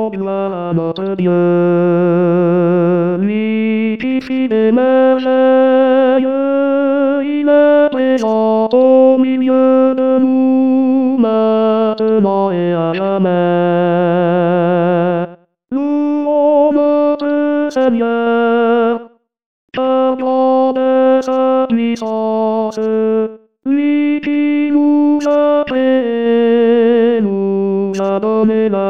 rendons gloire à notre Dieu. Lui qui fit des merveilles, il est présent au milieu de nous, maintenant et à jamais. Louons notre Seigneur, car grande est sa puissance, lui qui nous a créés, nous a donné la